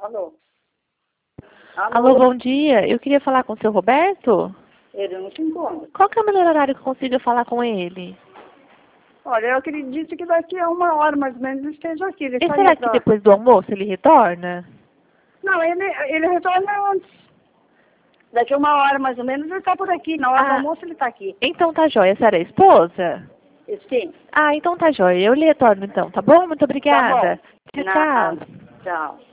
Alô? Alô, bom dia. Eu queria falar com o seu Roberto. Ele não se encontra. Qual que é o melhor horário que eu consiga falar com ele? Olha, eu acredito que daqui a 1 hora mais ou menos ele esteja aqui. Ele E saiu será que pra... depois do almoço ele retorna? Não, ele retorna antes. Daqui a 1 hora mais ou menos ele está por aqui. Na hora do almoço ele está aqui. Então tá jóia. A senhora é a esposa? Sim. Ah, então tá jóia. Eu lhe retorno então, tá bom? Muito Tá obrigada. bom. Tchau, Nada. tchau. Tchau.